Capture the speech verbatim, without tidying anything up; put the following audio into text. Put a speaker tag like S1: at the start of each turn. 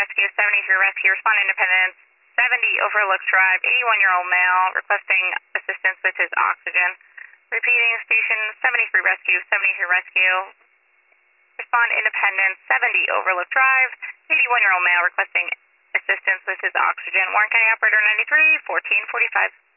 S1: Rescue, seventy-three Rescue, respond Independence, seventy Overlook Drive, eighty-one-year-old male requesting assistance with his oxygen. Repeating, station seventy-three Rescue, seventy-three Rescue, respond Independence, seventy Overlook Drive, eighty-one-year-old male requesting assistance with his oxygen. Warren County Operator ninety-three, fourteen forty-five.